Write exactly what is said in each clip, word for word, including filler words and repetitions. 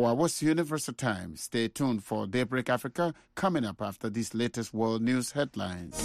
our What's Universal Time. Stay tuned for Daybreak Africa coming up after these latest world news headlines.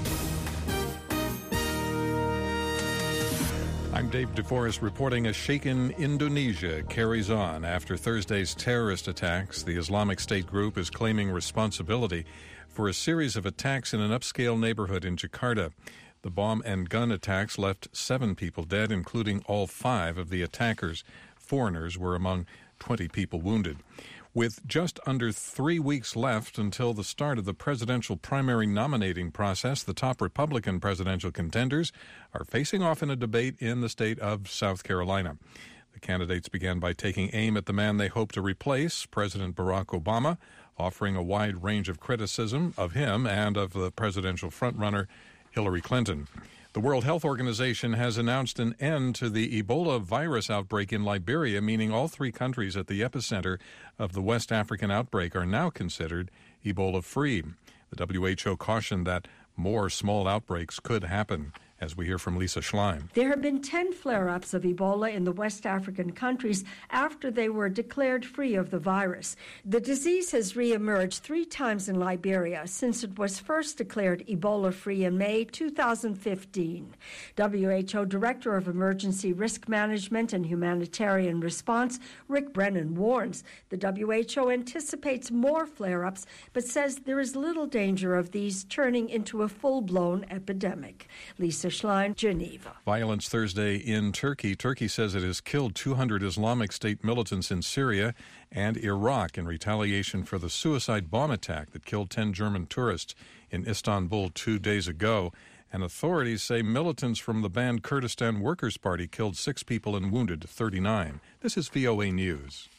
I'm Dave DeForest reporting a shaken Indonesia carries on. After Thursday's terrorist attacks, the Islamic State group is claiming responsibility for a series of attacks in an upscale neighborhood in Jakarta. The bomb and gun attacks left seven people dead, including all five of the attackers. Foreigners were among twenty people wounded. With just under three weeks left until the start of the presidential primary nominating process, the top Republican presidential contenders are facing off in a debate in the state of South Carolina. The candidates began by taking aim at the man they hope to replace, President Barack Obama, offering a wide range of criticism of him and of the presidential frontrunner, Hillary Clinton. The World Health Organization has announced an end to the Ebola virus outbreak in Liberia, meaning all three countries at the epicenter of the West African outbreak are now considered Ebola-free. The W H O cautioned that more small outbreaks could happen, as we hear from Lisa Schlein. There have been ten flare-ups of Ebola in the West African countries after they were declared free of the virus. The disease has reemerged three times in Liberia since it was first declared Ebola-free in May two thousand fifteen. W H O Director of Emergency Risk Management and Humanitarian Response, Rick Brennan, warns the W H O anticipates more flare-ups, but says there is little danger of these turning into a full-blown epidemic. Lisa Schlein, Geneva. Violence Thursday in Turkey. Turkey says it has killed two hundred Islamic State militants in Syria and Iraq in retaliation for the suicide bomb attack that killed ten German tourists in Istanbul two days ago. And authorities say militants from the banned Kurdistan Workers' Party killed six people and wounded thirty-nine. This is V O A News.